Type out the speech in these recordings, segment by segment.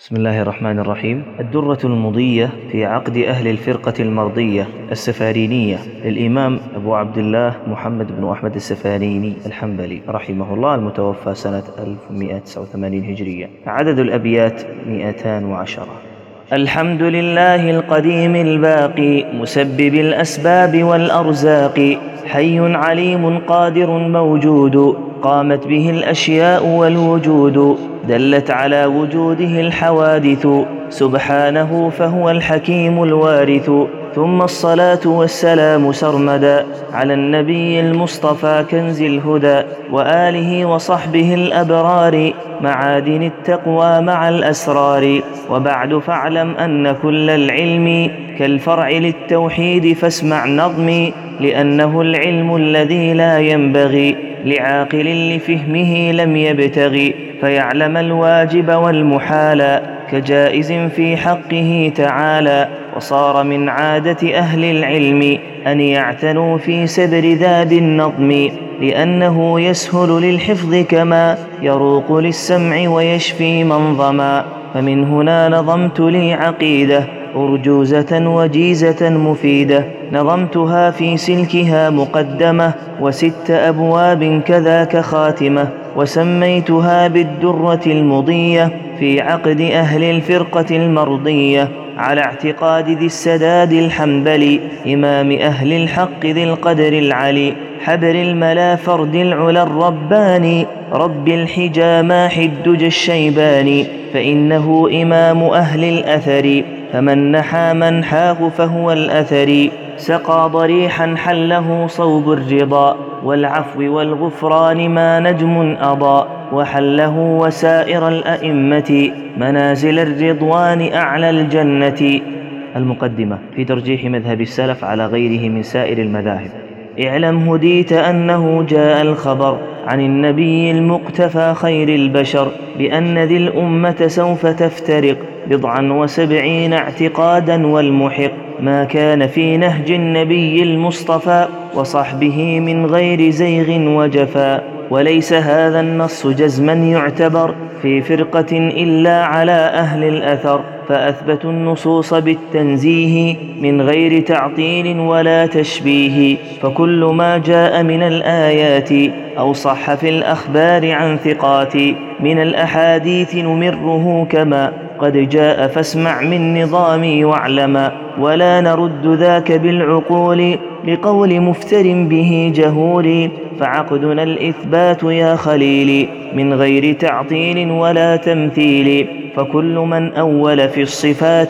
بسم الله الرحمن الرحيم. الدرة المضية في عقد أهل الفرقة المرضية السفارينية للإمام أبو عبد الله محمد بن أحمد السفاريني الحنبلي رحمه الله، المتوفى سنة 1189 هجرية. عدد الأبيات 210. الحمد لله القديم الباقي مسبب الأسباب والأرزاق، حي عليم قادر موجود، قامت به الأشياء والوجود، دلت على وجوده الحوادث، سبحانه فهو الحكيم الوارث. ثم الصلاة والسلام سرمدا على النبي المصطفى كنز الهدى، وآله وصحبه الأبرار، معادن التقوى مع الأسرار. وبعد فاعلم أن كل العلم كالفرع للتوحيد، فاسمع نظمي، لأنه العلم الذي لا ينبغي لعاقل لفهمه لم يبتغي، فيعلم الواجب والمحال كجائز في حقه تعالى. وصار من عادة أهل العلم أن يعتنوا في سبر ذات النظم، لأنه يسهل للحفظ كما يروق للسمع ويشفي منظما. فمن هنا نظمت لي عقيدة أرجوزة وجيزة مفيدة، نظمتها في سلكها مقدمة، و6 أبواب كذاك خاتمة، وسميتها بالدرة المضية في عقد أهل الفرقة المرضية، على اعتقاد ذي السداد الحنبلي إمام أهل الحق ذي القدر العلي، حبر الملا فرد العلا الرباني، رب الحجى ماح الدجى الشيباني، فإنه إمام أهل الأثر، فمن نحى منحاه فهو الأثري. سقى ضريحا حله صوب الرضا والعفو والغفران ما نجم أضاء، وحله وسائر الأئمة منازل الرضوان أعلى الجنة. المقدمة في ترجيح مذهب السلف على غيره من سائر المذاهب. اعلم هديت أنه جاء الخبر عن النبي المقتفى خير البشر، بأن ذي الأمة سوف تفترق 70 اعتقادا، والمحق ما كان في نهج النبي المصطفى وصحبه من غير زيغ وجفا. وليس هذا النص جزما يعتبر في فرقة إلا على أهل الأثر، فأثبتوا النصوص بالتنزيه من غير تعطيل ولا تشبيه. فكل ما جاء من الآيات أو صح في الأخبار عن ثقات من الأحاديث نمره كما قد جاء، فاسمع من نظامي واعلما، ولا نرد ذاك بالعقول لقول مفتر به جهول. فعقدنا الإثبات يا خليلي من غير تعطيل ولا تمثيل، فكل من أول في الصفات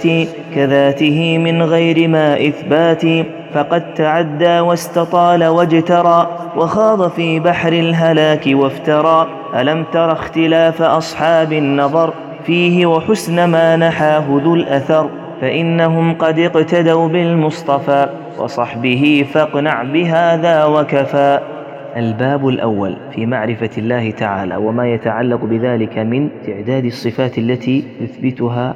كذاته من غير ما إثبات، فقد تعدى واستطال واجترى وخاض في بحر الهلاك وافترى. ألم تر اختلاف أصحاب النظر فيه وحسن ما نحاه ذو الأثر، فإنهم قد اقتدوا بالمصطفى وصحبه، فاقنع بهذا وكفى. الباب الأول في معرفة الله تعالى وما يتعلق بذلك من تعداد الصفات التي يثبتها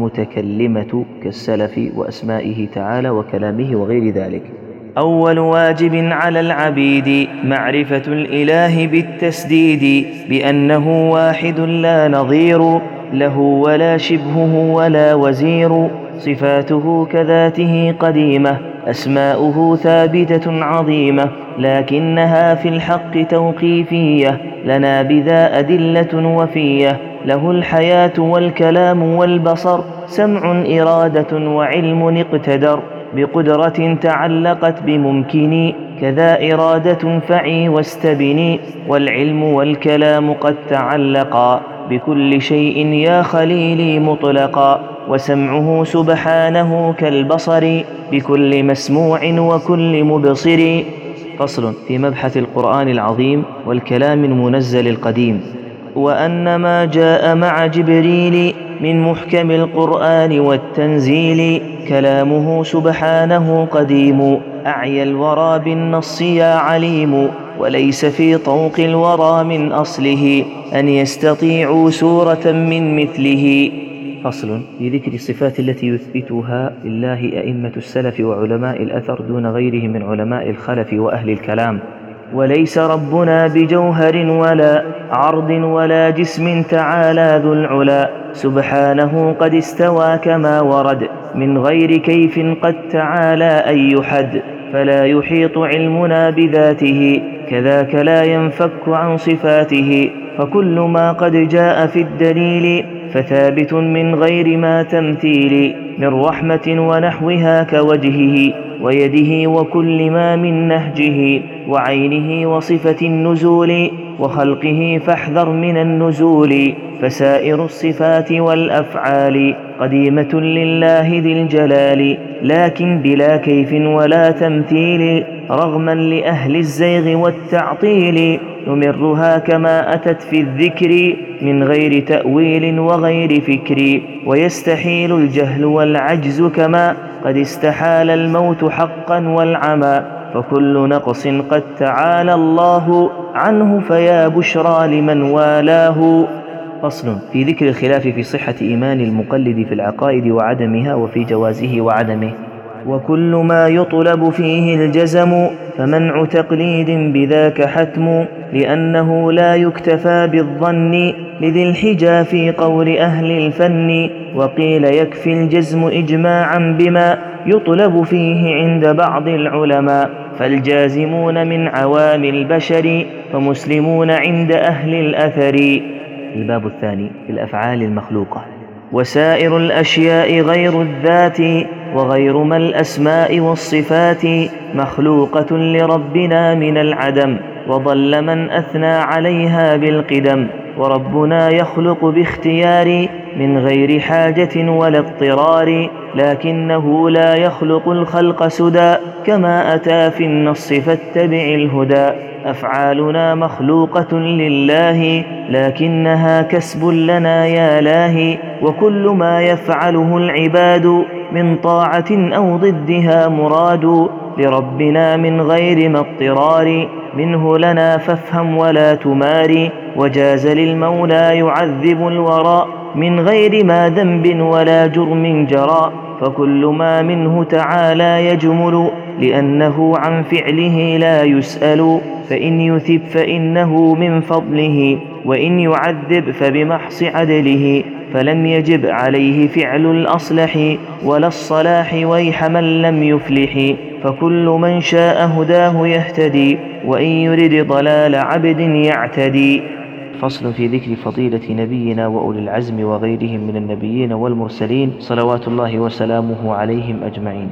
المتكلمة كالسلف وأسمائه تعالى وكلامه وغير ذلك. أول واجب على العبيد معرفة الإله بالتسديد، بأنه واحد لا نظير له ولا شبهه ولا وزير، صفاته كذاته قديمة، أسماؤه ثابتة عظيمة، لكنها في الحق توقيفية، لنا بذا أدلة وفية. له الحياة والكلام والبصر، سمع إرادة وعلم اقتدر، بقدرة تعلقت بممكن، كذا إرادة فعي واستبني. والعلم والكلام قد تعلقا بكل شيء يا خليلي مطلقا، وسمعه سبحانه كالبصر بكل مسموع وكل مبصر. فصل في مبحث القرآن العظيم والكلام المنزل القديم. وأن ما جاء مع جبريل من محكم القرآن والتنزيل، كلامه سبحانه قديم، أعيا الورى بالنص يا عليم، وليس في طوق الورى من أصله أن يستطيعوا سورة من مثله. فصل في ذكر الصفات التي يثبتها لله أئمة السلف وعلماء الأثر دون غيرهم من علماء الخلف وأهل الكلام. وليس ربنا بجوهر ولا عرض ولا جسم تعالى ذو العلا، سبحانه قد استوى كما ورد من غير كيف قد تعالى أي حد، فلا يحيط علمنا بذاته كذاك لا ينفك عن صفاته، فكل ما قد جاء في الدليل فثابت من غير ما تمثيل، من رحمة ونحوها كوجهه ويده وكل ما من نهجه وعينه وصفة النزول وخلقه فاحذر من النزول، فسائر الصفات والأفعال قديمة لله ذي الجلال، لكن بلا كيف ولا تمثيل رغما لأهل الزيغ والتعطيل، نمرها كما أتت في الذكر من غير تأويل وغير فكر، ويستحيل الجهل والعجز كما قد استحال الموت حقا والعمى، فكل نقص قد تعالى الله عنه فيا بشرى لمن والاه. فصل في ذكر الخلاف في صحة إيمان المقلد في العقائد وعدمها وفي جوازه وعدمه. وكل ما يطلب فيه الجزم فمنع تقليد بذاك حتم، لأنه لا يكتفى بالظن لذي الحجى في قول أهل الفن، وقيل يكفي الجزم إجماعا بما يطلب فيه عند بعض العلماء، فالجازمون من عوام البشر فمسلمون عند أهل الأثر. الباب الثاني في الأفعال المخلوقة. وسائر الأشياء غير الذات وغير ما الأسماء والصفات مخلوقة لربنا من العدم، وضل من أثنى عليها بالقدم، وربنا يخلق باختيار من غير حاجة ولا اضطرار، لكنه لا يخلق الخلق سدى كما أتى في النص فاتبع الهدى. أفعالنا مخلوقة لله لكنها كسب لنا يا لاهي، وكل ما يفعله العباد من طاعة أو ضدها مراد لربنا من غير ما اضطرار منه لنا، فافهم ولا تماري، وجاز للمولى يعذب الورى من غير ما ذنب ولا جرم جرى، فكل ما منه تعالى يجمل لأنه عن فعله لا يسأل، فإن يثب فإنه من فضله، وإن يعذب فبمحص عدله، فلم يجب عليه فعل الأصلح ولا الصلاح ويح من لم يفلح، فكل من شاء هداه يهتدي وإن يرد ضلال عبد يعتدي. فصل في ذكر فضيلة نبينا وأولي العزم وغيرهم من النبيين والمرسلين صلوات الله وسلامه عليهم أجمعين.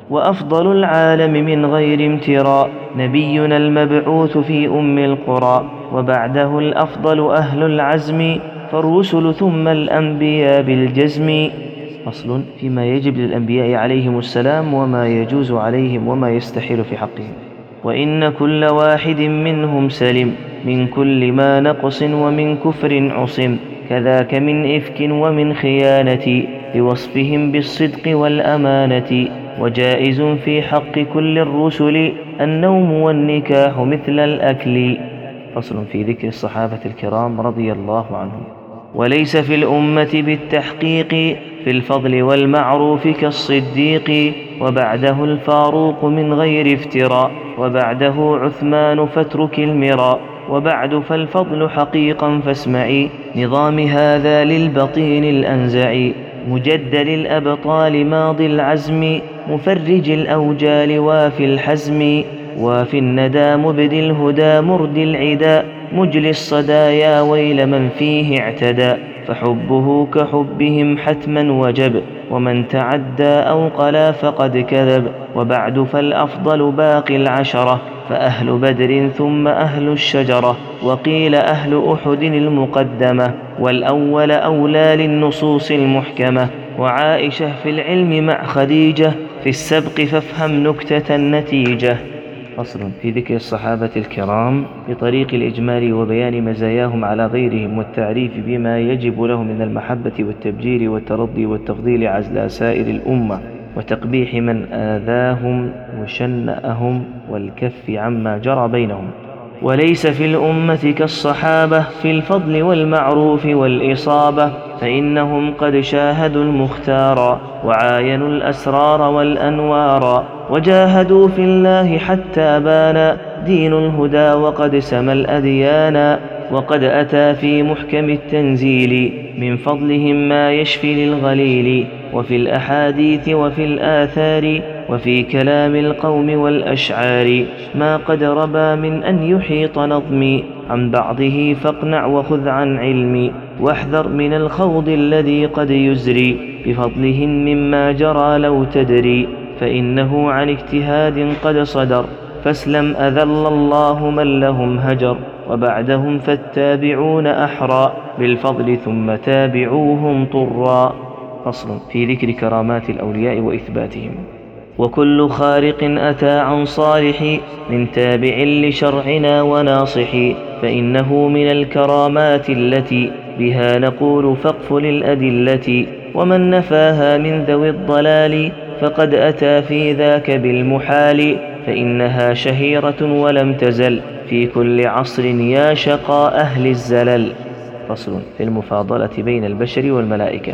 وأفضل العالم من غير امتراء نبينا المبعوث في أم القرى، وبعده الأفضل أهل العزم فالرسل ثم الأنبياء بالجزم. فصل فيما يجب للأنبياء عليهم السلام وما يجوز عليهم وما يستحيل في حقهم. وإن كل واحد منهم سلم من كل ما نقص ومن كفر عصم، كذاك من إفك ومن خيانة لوصفهم بالصدق والأمانة، وجائز في حق كل الرسل النوم والنكاح مثل الأكل. فصل في ذكر الصحابة الكرام رضي الله عنهم. وليس في الأمة بالتحقيق في الفضل والمعروف كالصديق، وبعده الفاروق من غير افتراء، وبعده عثمان فاترك المراء، وبعد فالفضل حقيقا فاسمعي نظام هذا للبطين الأنزعي، مجدل الأبطال ماضي العزم مفرج الأوجال وافي الحزم، وفي الندى مبدي الهدى مرد العدا مجلي الصدايا ويل من فيه اعتدى، فحبه كحبهم حتما وجب ومن تعدى أو قلا فقد كذب، وبعد فالأفضل باقي العشرة فأهل بدر ثم أهل الشجرة، وقيل أهل أحد المقدمة، والأول أولى للنصوص المحكمة، وعائشة في العلم مع خديجة في السبق فافهم نكتة النتيجة. فصل في ذكر الصحابة الكرام بطريق الإجمال وبيان مزاياهم على غيرهم والتعريف بما يجب لهم من المحبة والتبجيل والترضي والتفضيل على سائر الأمة، وتقبيح من آذاهم وشنأهم والكف عما جرى بينهم. وليس في الأمة كالصحابة في الفضل والمعروف والإصابة، فإنهم قد شاهدوا المختار وعاينوا الأسرار والأنوار، وجاهدوا في الله حتى بان دين الهدى وقد سمى الأديان، وقد أتى في محكم التنزيل من فضلهم ما يشفي للغليل، وفي الأحاديث وفي الآثار وفي كلام القوم والأشعار ما قد ربى من أن يحيط نظمي عن بعضه، فاقنع وخذ عن علمي واحذر من الخوض الذي قد يزري بفضلهم مما جرى لو تدري، فإنه عن اجتهاد قد صدر فاسلم أذل الله من لهم هجر، وبعدهم فالتابعون أحرى بالفضل ثم تابعوهم طرا. فصل في ذكر كرامات الأولياء وإثباتهم. وكل خارق أتى عن صالح من تابع لشرعنا وناصح، فإنه من الكرامات التي بها نقول فاقفل الأدلة، ومن نفاها من ذوي الضلال فقد أتى في ذاك بالمحال، فإنها شهيرة ولم تزل في كل عصر يا شقاء أهل الزلل. فصل في المفاضلة بين البشر والملائكة.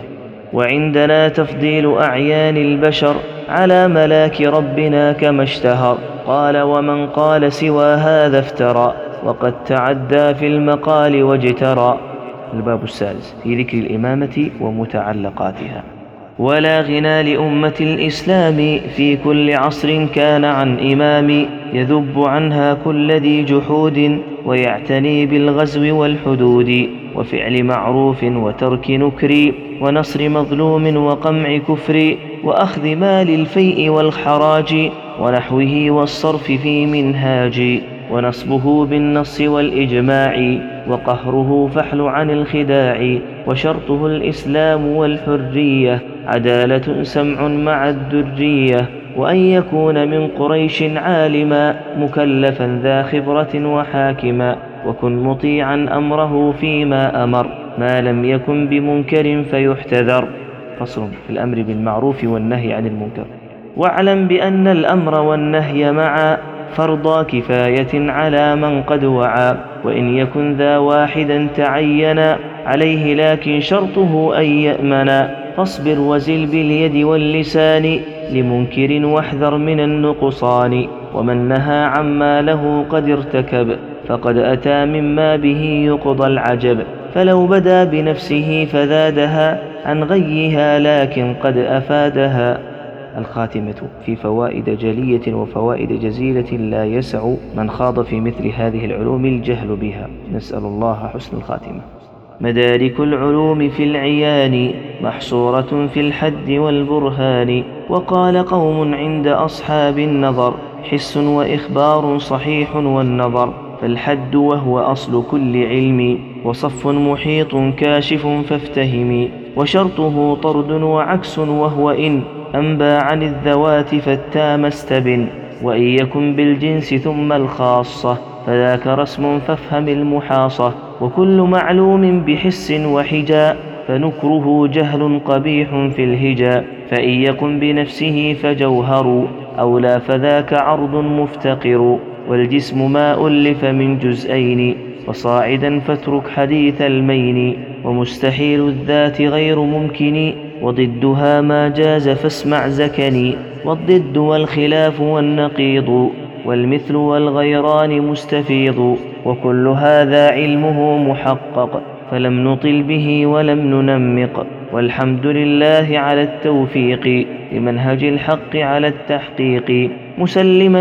وعندنا تفضيل أعيان البشر على ملاك ربنا كما اشتهر، قال ومن قال سوى هذا افترى وقد تعدى في المقال واجترى. الباب السادس في ذكر الإمامة ومتعلقاتها. ولا غنى لأمة الإسلام في كل عصر كان عن إمام يذب عنها كل ذي جحود، ويعتني بالغزو والحدود وفعل معروف وترك نكر، ونصر مظلوم وقمع كفر، وأخذ مال الفيء والحراج ونحوه والصرف في منهاج، ونصبه بالنص والإجماع وقهره فحل عن الخداع، وشرطه الإسلام والحرية عدالة سمع مع الدرية، وأن يكون من قريش عالما مكلفا ذا خبرة وحاكما، وكن مطيعا أمره فيما أمر ما لم يكن بمنكر فيحتذر. فصل في الأمر بالمعروف والنهي عن المنكر. واعلم بأن الأمر والنهي معا فرضا كفاية على من قد وعى، وإن يكن ذا واحدا تعينا عليه لكن شرطه أن يأمنا، فاصبر وزل باليد واللسان لمنكر واحذر من النقصان، ومن نهى عما له قد ارتكب فقد أتى مما به يقضى العجب، فلو بدا بنفسه فزادها عن غيها لكن قد أفادها. الخاتمة في فوائد جلية وفوائد جزيلة لا يسع من خاض في مثل هذه العلوم الجهل بها، نسأل الله حسن الخاتمة. مدارك العلوم في العيان محصورة في الحد والبرهان، وقال قوم عند أصحاب النظر حس وإخبار صحيح والنظر، فالحد وهو أصل كل علم وصف محيط كاشف فافتهم، وشرطه طرد وعكس وهو إن أنبى عن الذوات فالتام استبن، وإن يكن بالجنس ثم الخاصة فذاك رسم فافهم المحاصة، وكل معلوم بحس وحجاء فنكره جهل قبيح في الهجاء، فإن يكن بنفسه فجوهر أولى فذاك عرض مفتقر، والجسم ما ألف من جزئين وصاعدا فاترك حديث المين، ومستحيل الذات غير ممكن وضدها ما جاز فاسمع زكني، والضد والخلاف والنقيض والمثل والغيران مستفيض، وكل هذا علمه محقق فلم نطل به ولم ننمق، والحمد لله على التوفيق لمنهج الحق على التحقيق، مسلما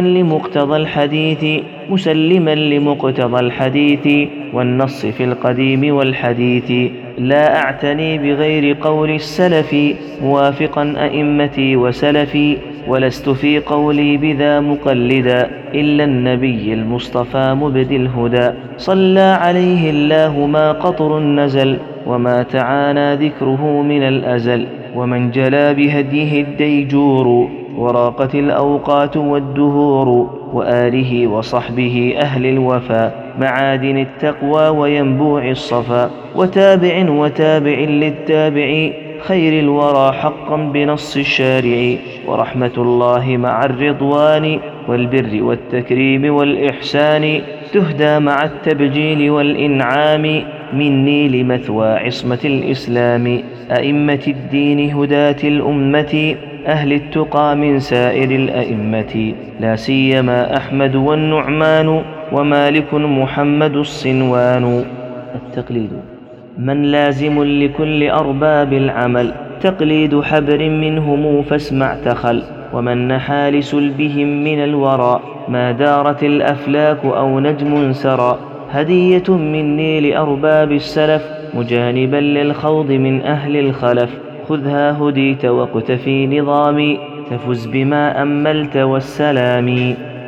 لمقتضى الحديث والنص في القديم والحديث، لا أعتني بغير قول السلف موافقا أئمتي وسلفي، ولست في قولي بذا مقلدا إلا النبي المصطفى مبدي الهدى، صلى عليه الله ما قطر نزل وما تعانى ذكره من الأزل، ومن جلا بهديه الديجور وراقت الأوقات والدهور، وآله وصحبه أهل الوفا معادن التقوى وينبوع الصفا، وتابع للتابع خير الورى حقا بنص الشارع، ورحمة الله مع الرضوان والبر والتكريم والإحسان تهدى مع التبجيل والإنعام، مني لمثوى عصمة الإسلام، أئمة الدين هداة الأمة، أهل التقى من سائر الأئمة، لا سيما أحمد والنعمان، ومالك محمد الصنوان. التقليد: من لازم لكل أرباب العمل، تقليد حبر منهم فاسمع تخل، ومن نحى لسلبهم من الورى، ما دارت الأفلاك أو نجم سرى، هدية مني لأرباب السلف، مجانبا للخوض من أهل الخلف، خذها هديت واقتفي نظامي، تفز بما أملت والسلام.